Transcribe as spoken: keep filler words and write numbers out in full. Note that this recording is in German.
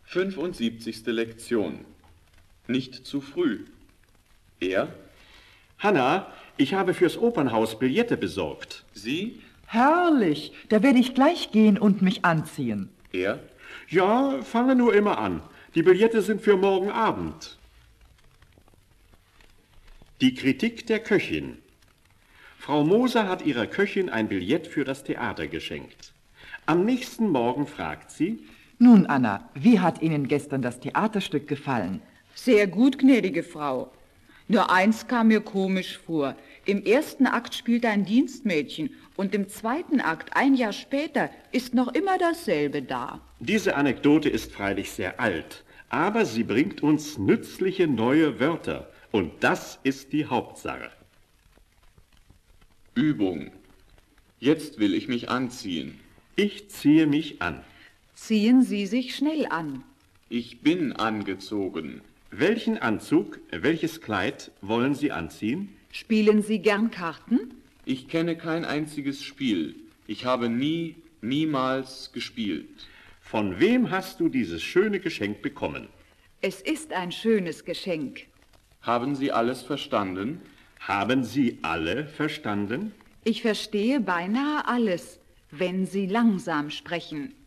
fünfundsiebzigste Lektion. Nicht zu früh. Er? Hanna, ich habe fürs Opernhaus Billette besorgt. Sie? Herrlich, da werde ich gleich gehen und mich anziehen. Er? Ja, fange nur immer an. Die Billette sind für morgen Abend. Die Kritik der Köchin. Frau Moser hat ihrer Köchin ein Billett für das Theater geschenkt. Am nächsten Morgen fragt sie: Nun, Anna, wie hat Ihnen gestern das Theaterstück gefallen? Sehr gut, gnädige Frau. Nur eins kam mir komisch vor. Im ersten Akt spielt ein Dienstmädchen und im zweiten Akt, ein Jahr später, ist noch immer dasselbe da. Diese Anekdote ist freilich sehr alt, aber sie bringt uns nützliche neue Wörter. Und das ist die Hauptsache. Übung. Jetzt will ich mich anziehen. Ich ziehe mich an. Ziehen Sie sich schnell an. Ich bin angezogen. Welchen Anzug, welches Kleid wollen Sie anziehen? Spielen Sie gern Karten? Ich kenne kein einziges Spiel. Ich habe nie, niemals gespielt. Von wem hast du dieses schöne Geschenk bekommen? Es ist ein schönes Geschenk. Haben Sie alles verstanden? Haben Sie alle verstanden? Ich verstehe beinahe alles, wenn Sie langsam sprechen.